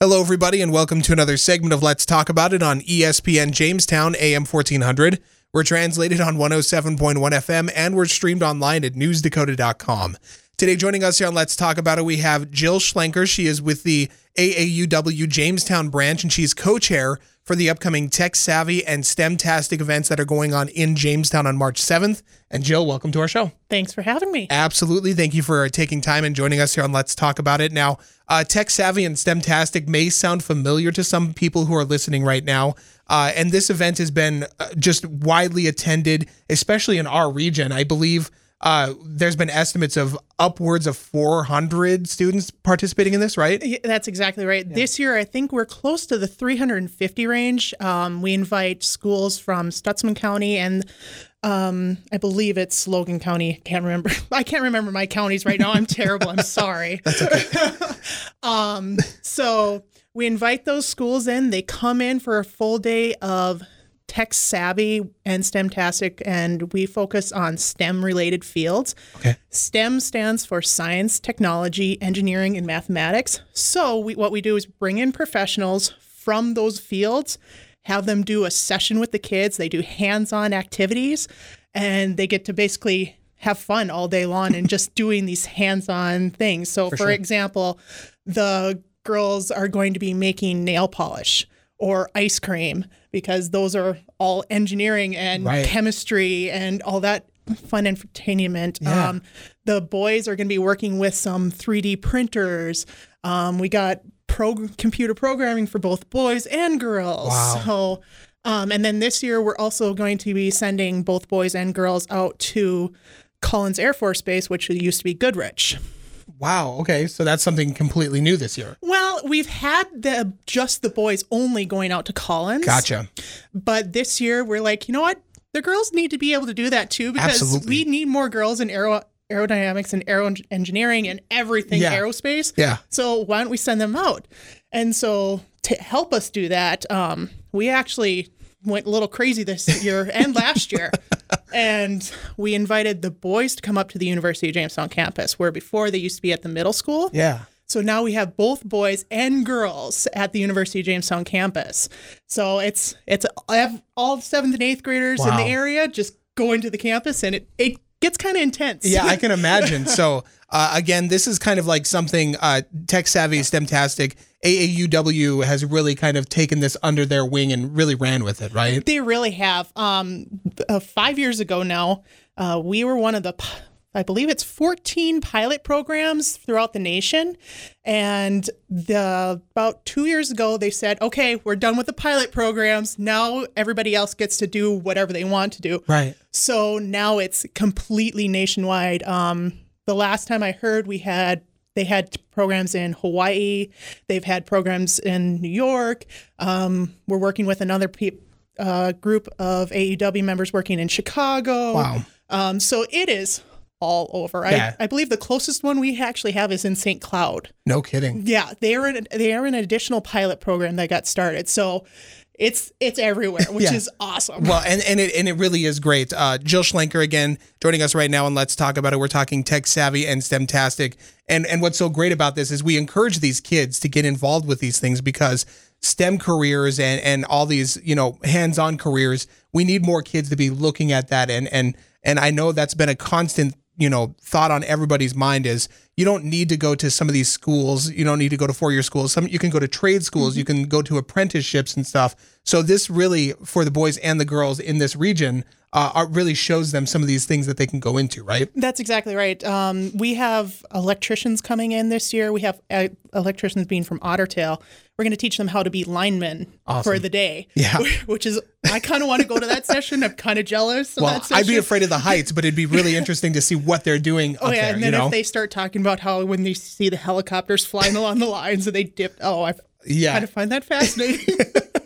Hello, everybody, and welcome to another segment of Let's Talk About It on ESPN Jamestown, AM 1400. We're translated on 107.1 FM, and we're streamed online at newsdakota.com. Today, joining us here on Let's Talk About It, we have Jill Schlenker. She is with the AAUW Jamestown branch, and she's co-chair for the upcoming Tech Savvy and STEMtastic events that are going on in Jamestown on March 7th. And Jill, welcome to our show. Thanks for having me. Absolutely. Thank you for taking time and joining us here on Let's Talk About It. Now, Tech Savvy and STEMtastic may sound familiar to some people who are listening right now. And this event has been just widely attended, especially in our region. I believe there's been estimates of upwards of 400 students participating in this, right? Yeah, that's exactly right. Yeah. This year, I think we're close to the 350 range. We invite schools from Stutsman County and I believe it's Logan County. I can't remember my counties right now. I'm terrible. I'm sorry. That's okay. So we invite those schools in. They come in for a full day of Tech Savvy and STEMtastic, and we focus on STEM-related fields. Okay. STEM stands for science, technology, engineering, and mathematics. So what we do is bring in professionals from those fields, have them do a session with the kids. They do hands-on activities, and they get to basically have fun all day long and just doing these hands-on things. So, for example, the girls are going to be making nail polish or ice cream, because those are all engineering and chemistry and all that fun entertainment. Yeah. The boys are going to be working with some 3D printers. We got computer programming for both boys and girls. Wow. So, and then this year we're also going to be sending both boys and girls out to Collins Air Force Base, which used to be Goodrich. Wow. Okay. So that's something completely new this year. Well, we've had just the boys only going out to Collins. Gotcha. But this year we're like, you know what? The girls need to be able to do that too, because we need more girls in aerodynamics and aero engineering and everything aerospace. Yeah. So why don't we send them out? And so to help us do that, we actually went a little crazy this year and last year. And we invited the boys to come up to the University of Jamestown campus, where before they used to be at the middle school. Yeah. So now we have both boys and girls at the University of Jamestown campus. So it's all 7th and 8th graders in the area just going to the campus, and it gets kind of intense. Yeah, I can imagine. So again, this is kind of like something Tech Savvy, STEMtastic, AAUW has really kind of taken this under their wing and really ran with it, right? They really have. 5 years ago now, we were one of the, I believe it's 14 pilot programs throughout the nation. And about 2 years ago, they said, okay, we're done with the pilot programs. Now everybody else gets to do whatever they want to do. Right. So now it's completely nationwide. The last time I heard, they had programs in Hawaii. They've had programs in New York. We're working with another group of AEW members working in Chicago. Wow. So it is all over. Yeah. I believe the closest one we actually have is in St. Cloud. No kidding. Yeah, they are an additional pilot program that got started. So it's everywhere, which is awesome. Well, and it really is great. Jill Schlenker, again, joining us right now, and Let's Talk About It. We're talking Tech Savvy and STEMtastic. And what's so great about this is we encourage these kids to get involved with these things, because STEM careers and all these, hands-on careers, we need more kids to be looking at that. And I know that's been a constant, thought on everybody's mind is you don't need to go to some of these schools. You don't need to go to four-year schools. You can go to trade schools. Mm-hmm. You can go to apprenticeships and stuff. So this really, for the boys and the girls in this region, really shows them some of these things that they can go into, right? That's exactly right. We have electricians coming in this year. We have electricians being from Otter Tail. We're going to teach them how to be linemen for the day. Yeah. Which is, I kind of want to go to that session. I'm kind of jealous of that session. I'd be afraid of the heights, but it'd be really interesting to see what they're doing up there. And then if they start talking about how when they see the helicopters flying along the lines and they dip, I kind of find that fascinating.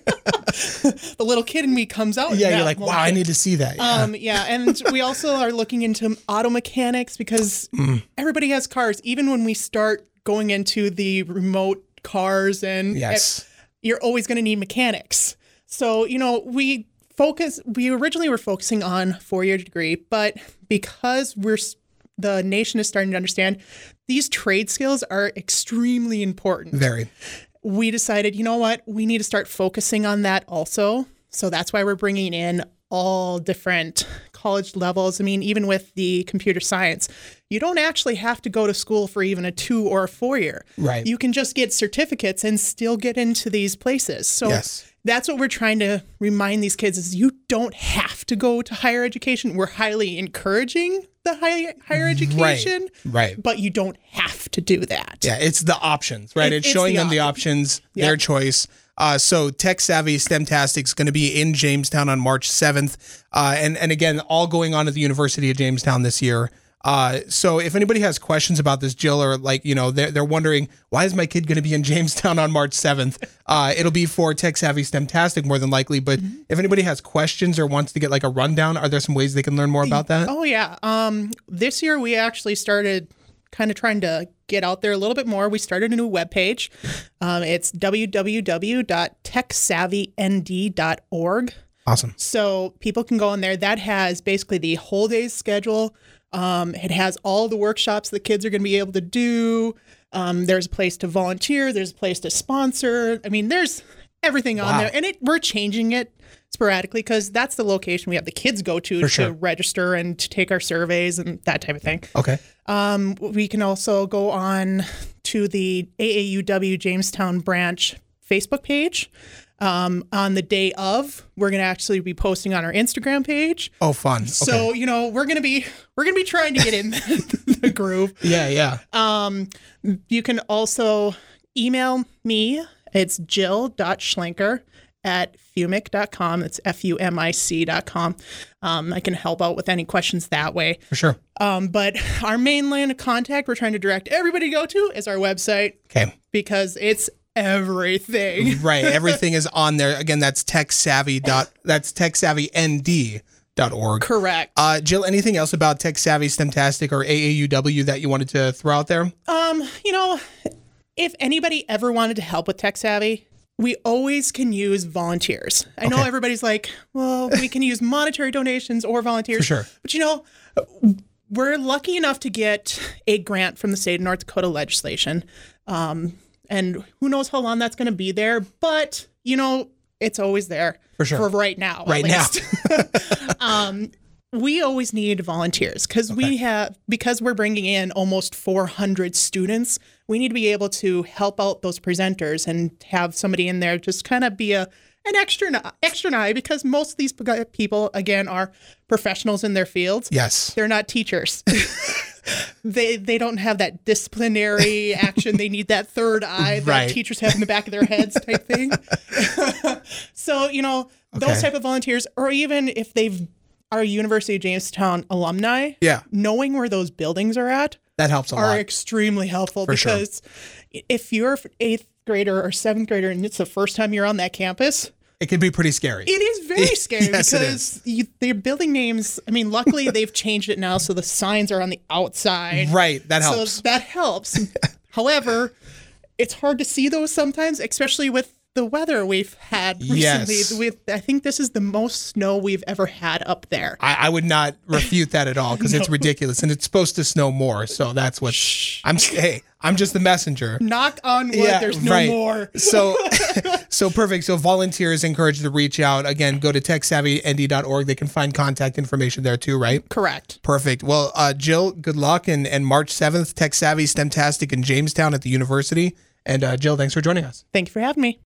The little kid in me comes out. Yeah, you're like, wow, I need to see that. Yeah. And we also are looking into auto mechanics, because everybody has cars. Even when we start going into the remote cars, and you're always going to need mechanics. So, we originally were focusing on 4-year degree, but because the nation is starting to understand these trade skills are extremely important. Very. we decided, you know what, we need to start focusing on that also. So that's why we're bringing in all different college levels. I mean, even with the computer science, you don't actually have to go to school for even a 2 or a 4 year. Right. You can just get certificates and still get into these places. So Yes. that's what we're trying to remind these kids is you don't have to go to higher education. We're highly encouraging the higher education, Right. but you don't have to do that. Yeah, it's the options, right? It's It's showing the them the options, their Yep. choice. So Tech Savvy STEMtastic is going to be in Jamestown on March 7th. And again, all going on at the University of Jamestown this year. So if anybody has questions about this, Jill, or like, you know, they're wondering, why is my kid going to be in Jamestown on March 7th? It'll be for Tech Savvy STEMtastic more than likely. But if anybody has questions or wants to get like a rundown, are there some ways they can learn more about that? Oh, yeah. This year we actually started kind of trying to get out there a little bit more. We started a new webpage. It's www.techsavvynd.org. Awesome. So people can go in there. That has basically the whole day's schedule. It has all the workshops the kids are going to be able to do. There's a place to volunteer. There's a place to sponsor. I mean, there's everything on there. And we're changing it sporadically because that's the location we have the kids go to register and to take our surveys and that type of thing. Okay. We can also go on to the AAUW Jamestown branch Facebook page. On the day of, we're going to actually be posting on our Instagram page. Oh, fun. Okay. So, you know, we're going to be trying to get in the groove. Yeah. You can also email me. It's jill.schlenker@fumic.com. It's FUMIC.com. I can help out with any questions that way. For sure. But our main line of contact we're trying to direct everybody to go to is our website. Okay. Because it's everything. Right. Everything is on there. Again, that's techsavvynd.org. Correct. Jill, anything else about Tech Savvy STEMtastic or AAUW that you wanted to throw out there? You know, if anybody ever wanted to help with Tech Savvy, we always can use volunteers. I know everybody's like, well, we can use monetary donations or volunteers. For sure. But you know, we're lucky enough to get a grant from the state of North Dakota legislation. And who knows how long that's going to be there, but you know, it's always there for sure. For right now. Right now. We always need volunteers because because we're bringing in almost 400 students, we need to be able to help out those presenters and have somebody in there just kind of be an extra eye because most of these people, again, are professionals in their fields. Yes. They're not teachers. They don't have that disciplinary action. They need that third eye that teachers have in the back of their heads type thing. So, you know, those type of volunteers, or even if are University of Jamestown alumni, knowing where those buildings are at, that helps a lot. Are extremely helpful because if you're an 8th grader or 7th grader and it's the first time you're on that campus, it can be pretty scary. It is very scary Yes, because their building names, I mean, luckily they've changed it now so the signs are on the outside. Right, that helps. So that helps. However, it's hard to see those sometimes, especially with the weather we've had recently. Yes. I think this is the most snow we've ever had up there. I would not refute that at all because it's ridiculous and it's supposed to snow more. So that's what I'm just the messenger. Knock on wood, there's no more. So perfect. So volunteers encouraged to reach out. Again, go to techsavvynd.org. They can find contact information there too, right? Correct. Perfect. Well, Jill, good luck. And March 7th, Tech Savvy STEMtastic in Jamestown at the university. And Jill, thanks for joining us. Thank you for having me.